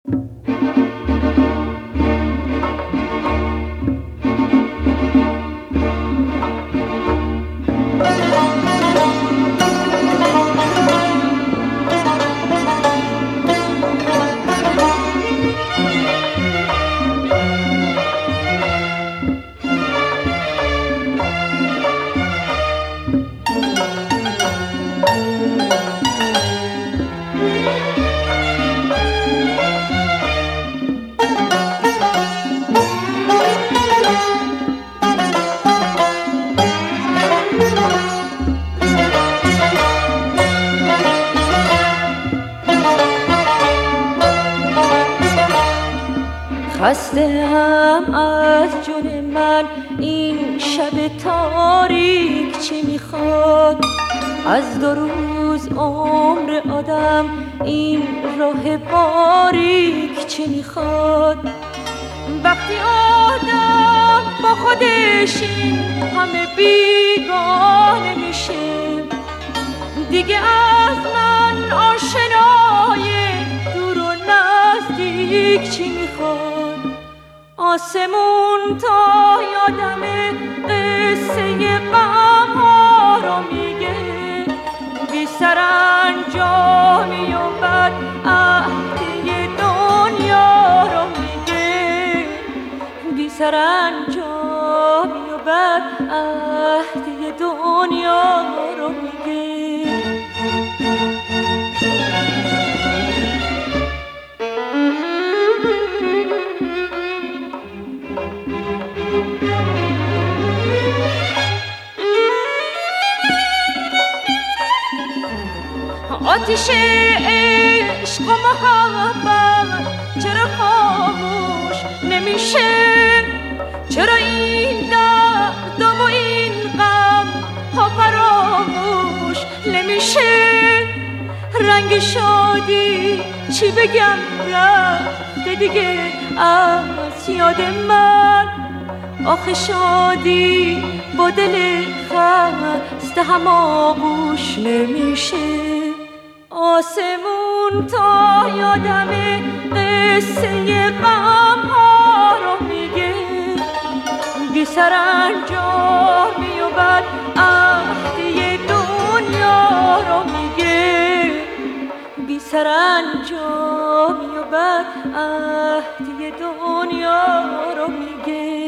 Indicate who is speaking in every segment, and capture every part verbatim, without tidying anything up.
Speaker 1: خسته‌ام از جون من این شب تاریک چه میخواد؟ از دو روز عمر آدم این راه باریک چه میخواد؟ وقتی آدم با خودش این همه بیگانه میشه، دیگه از من آشنای دور و نزدیک چی میخواد؟ آسمون تا یادم قصه غم ها رو میگه، بی سرانجامی و بد عهدی دنیا رو میگه، بی سرانجامی و بد عهدی دنیا رو میگه. آتش عشق و محبت چرا خاموش نمیشه؟ چرا این درد و این غم ها فراموش نمیشه؟ رنگ شادی چی بگم رفته دیگه از یاد من، آخه شادی با دل خسته هم آغوش نمیشه. آسمون تا یادم قصه غم ها رو میگه، بی سرانجامی و بد عهدی دنیا رو میگه، بی سرانجامی و بد عهدی دنیا رو میگه.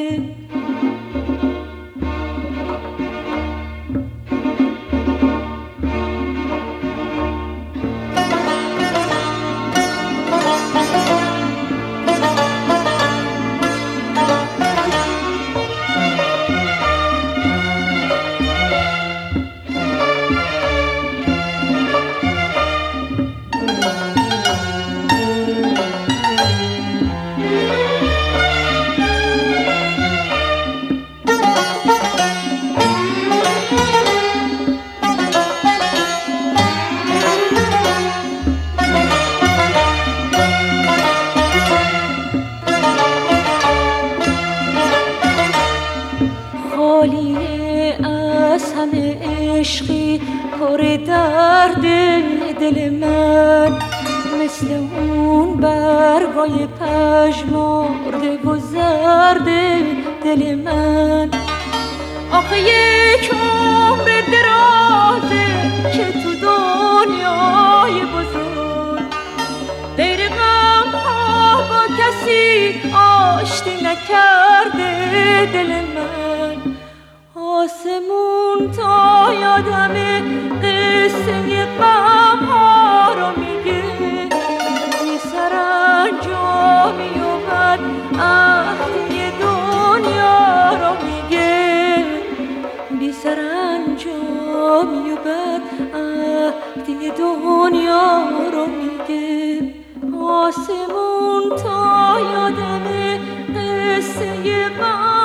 Speaker 1: عشقی پر درد دل من، مثل اون برگای پژمرده و زرد دل من. آخه یک عمر درازه که تو دنیای بزرگ غیر غم ها با کسی آشتی نکرده دل من. آسمون تا یادم قصه غم ها رو میگه، بی سرانجامی و بد عهدی دنیا رو میگه، بی سرانجامی و بد عهدی دنیا رو میگه. آسمون تا یادم قصه غم